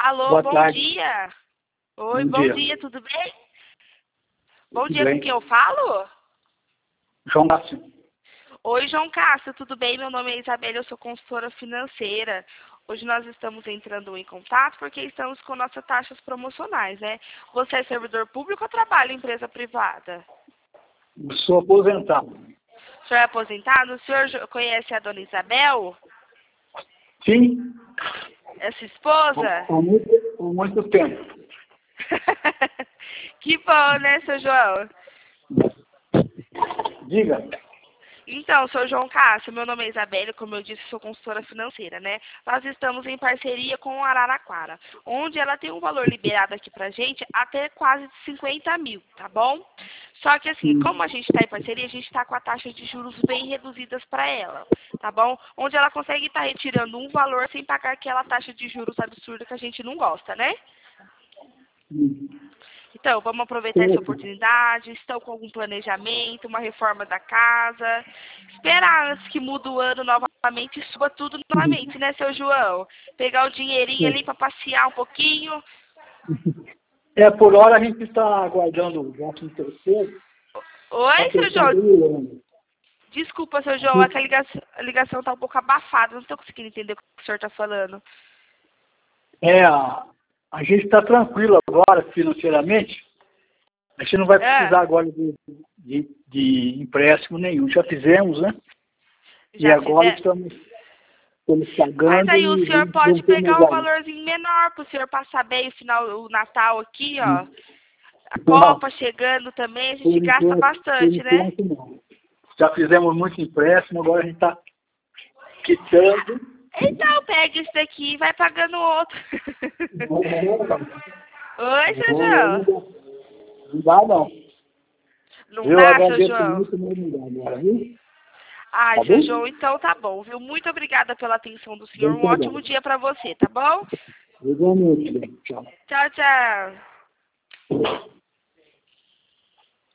Alô, Boa bom tarde. dia. Oi, Bom bom dia. dia, tudo bem? Bom Tudo dia, com bem? quem eu falo? João Cássio. Oi, João Castro, tudo bem? Meu nome é Isabela, eu sou consultora financeira. Hoje nós estamos entrando em contato porque estamos com nossas taxas promocionais, né? Você é servidor público ou trabalha em empresa privada? Sou aposentado. O senhor é aposentado? O senhor conhece a dona Isabel? Sim, É sua esposa? há muito tempo. Que bom, né, seu João? Diga. Então, sou João Cássio, meu nome é Isabela, como eu disse, sou consultora financeira, né? Nós estamos em parceria com a Araraquara, onde ela tem um valor liberado aqui pra gente até quase 50 mil, tá bom? Só que assim, como a gente está em parceria, a gente está com a taxa de juros bem reduzidas para ela, tá bom? Onde ela consegue estar retirando um valor sem pagar aquela taxa de juros absurda que a gente não gosta, né? Então, vamos aproveitar essa oportunidade. Estão com algum planejamento, uma reforma da casa? Esperar antes que mude o ano novamente e suba tudo novamente, né, seu João? Pegar o dinheirinho ali para passear um pouquinho. Por hora a gente está aguardando o 13º, Oi, porque ele seu está João. demorando. Desculpa, seu João, é que a ligação está um pouco abafada. Não estou conseguindo entender o que o senhor está falando. A gente está tranquilo agora financeiramente. A gente não vai É, precisar agora de empréstimo nenhum. Já fizemos, né? E já agora fizer. estamos Mas pagando aí o e senhor pode vamos pegar um aí. valorzinho menor para o senhor passar bem o Natal aqui, ó. A Não, Copa chegando também, a por gente gasta enquanto, bastante, né? não. Já fizemos muito empréstimo, agora a gente está quitando. Então, pega isso daqui e vai pagando outro. Oi, seu João. Não dá, não. Não Eu dá, seu agradeço João? muito, mas não dá agora, viu? Ai, Tá seu bom? João, então tá bom, viu? Muito obrigada pela atenção do senhor. Bem, Um tá bom. ótimo dia pra você, tá bom? Igualmente, bem. Tchau. Tchau, tchau.